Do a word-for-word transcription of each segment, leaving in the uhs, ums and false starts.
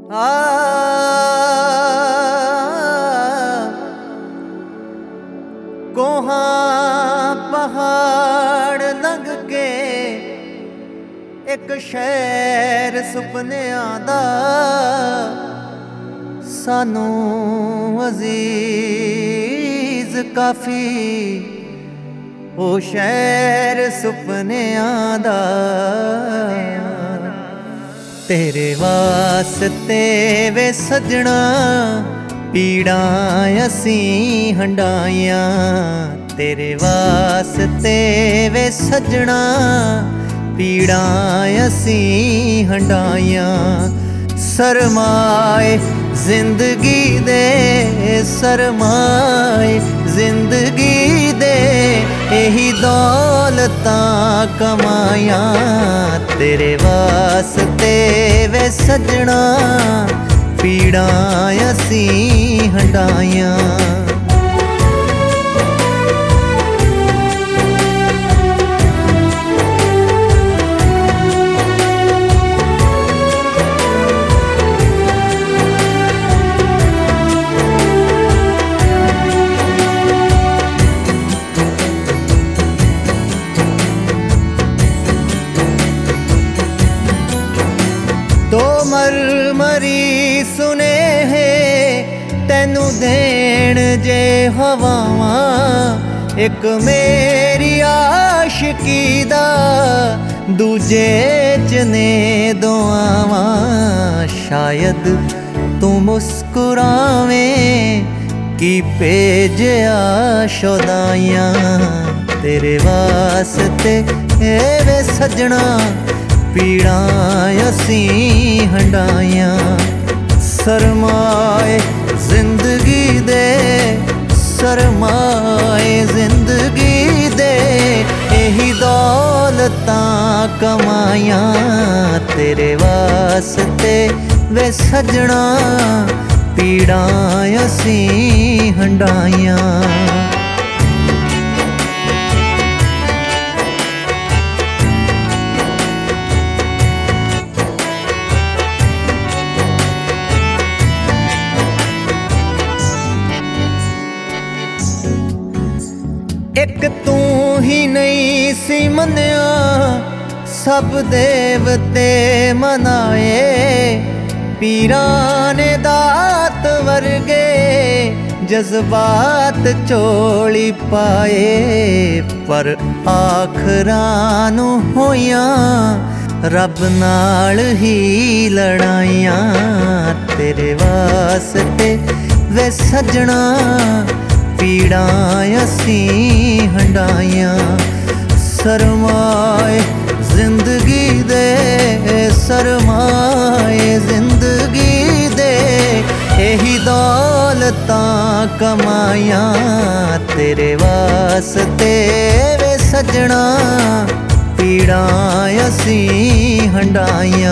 ਆ ਕੋਹਾਂ ਪਹਾੜ ਲੰਘ ਕੇ ਇੱਕ ਸ਼ਹਿਰ ਸੁਪਨਿਆਂ ਦਾ ਸਾਨੂੰ ਅਜ਼ੀਜ਼ ਕਾਫੀ ਉਹ ਸ਼ਹਿਰ ਸੁਪਨਿਆਂ ਦਾ। ਤੇਰੇ ਵਾਸਤੇ ਵੇ ਸਜਣਾ ਪੀੜਾਂ ਅਸੀਂ ਹੰਡਾਈਆਂ, ਤੇਰੇ ਵਾਸਤੇ ਵੇ ਸਜਣਾ ਪੀੜਾਂ ਅਸੀਂ ਹੰਡਾਈਆਂ। ਸਰਮਾਏ ਜ਼ਿੰਦਗੀ ਦੇ ਸਰਮਾਏ ਜ਼ਿੰਦਗੀ ਦੇ ਇਹੀ ਦੌਲਤਾਂ ਕਮਾਈਆਂ, ਤੇਰੇ ਵਾਸਤੇ ਵੇ ਸਜਣਾ ਪੀੜਾਂ ਅਸੀਂ ਹੰਡਾਈਆਂ। ਦੋ ਮਰਮਰੀ ਸੁਨੇਹੇ ਤੈਨੂੰ ਦੇਣ ਜੇ ਹਵਾਵਾਂ, ਇੱਕ ਮੇਰੀ ਆਸ਼ਿਕੀ ਦਾ ਦੂਜੇ ਚ ਨੇ ਦੁਆਵਾਂ। ਸ਼ਾਇਦ ਤੂੰ ਮੁਸਕਰਾਵੇਂ ਕੀ ਭੇਜਿਆ ਸ਼ੁਦਾਈਆਂ, ਤੇਰੇ ਵਾਸਤੇ ਏ ਵੇ ਸਜਣਾ ਪੀੜਾਂ ਅਸੀਂ ਹੰਡਾਈਆਂ। ਸਰਮਾਏ ਜ਼ਿੰਦਗੀ ਦੇ ਸਰਮਾਏ ਜ਼ਿੰਦਗੀ ਦੇ ਇਹੀ ਦੌਲਤਾਂ ਕਮਾਈਆਂ, ਤੇਰੇ ਵਾਸਤੇ ਵੇ ਸਜਣਾ ਪੀੜਾਂ ਅਸੀਂ ਹੰਡਾਈਆਂ। ਇੱਕ ਤੂੰ ਹੀ ਨਹੀਂ ਸੀ ਮੰਨਿਆ ਸਭ ਦੇਵਤੇ ਮਨਾਏ, ਪੀਰਾਂ ਨੇ ਦਾਤ ਵਰਗੇ ਜਜ਼ਬਾਤ ਝੋਲੀ ਪਾਏ। ਪਰ ਆਖਰਾਂ ਨੂੰ ਹੋਈਆਂ ਰੱਬ ਨਾਲ ਹੀ ਲੜਾਈਆਂ, ਤੇਰੇ ਵਾਸਤੇ ਵੇ ਸਜਣਾ ਪੀੜਾਂ ਅਸੀਂ ਹੰਡਾਈਆਂ। ਸਰਮਾਏ ਜ਼ਿੰਦਗੀ ਦੇ ਸਰਮਾਏ ਜ਼ਿੰਦਗੀ ਦੇ ਇਹੀ ਦੌਲਤਾਂ ਕਮਾਈਆਂ, ਤੇਰੇ ਵਾਸਤੇ ਵੇ ਸਜਣਾ ਪੀੜਾਂ ਅਸੀਂ ਹੰਡਾਈਆਂ।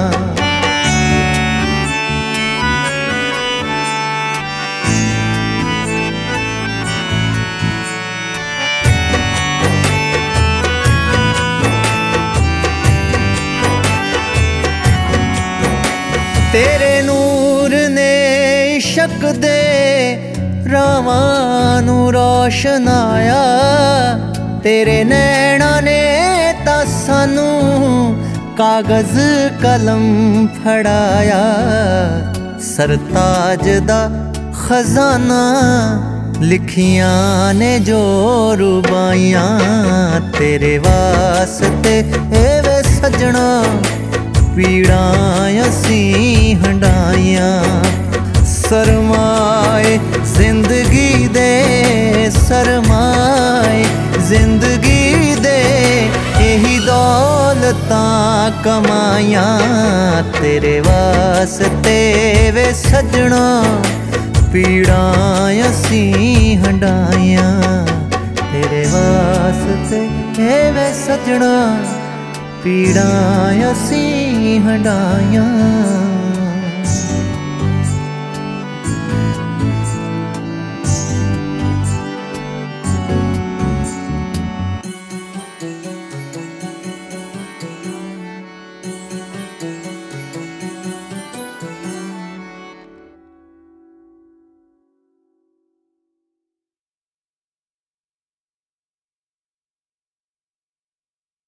ਤੇਰੇ ਨੂਰ ਨੇ ਇਸ਼ਕ ਦੇ ਰਾਵਾਂ ਨੂੰ ਰੋਸ਼ਨਾਇਆ, ਤੇਰੇ ਨੈਣਾਂ ਨੇ ਤਾਂ ਸਾਨੂੰ ਕਾਗਜ਼ ਕਲਮ ਫੜਾਇਆ। ਸਰਤਾਜ ਦਾ ਖਜ਼ਾਨਾ ਲਿਖੀਆਂ ਨੇ ਜੋ ਰੁਬਾਈਆਂ, ਤੇਰੇ ਵਾਸਤੇ ਏ ਵੇ ਸਜਣਾ ਪੀੜਾਂ ਅਸੀਂ ਹੰਡਾਈਆਂ। ਸਰਮਾਏ ਜ਼ਿੰਦਗੀ ਦੇ ਸਰਮਾਏ ਜ਼ਿੰਦਗੀ ਦੇ ਇਹੀ ਦੌਲਤਾਂ ਕਮਾਈਆਂ, ਤੇਰੇ ਵਾਸਤੇ ਵੇ ਸਜਣਾ ਪੀੜਾਂ ਅਸੀਂ ਹੰਡਾਈਆਂ, ਤੇਰੇ ਵਾਸਤੇ ਏ ਵੇ ਸਜਣਾ ਪੀੜਾਂ ਅਸੀਂ ਹੰਡਾਈਆਂ।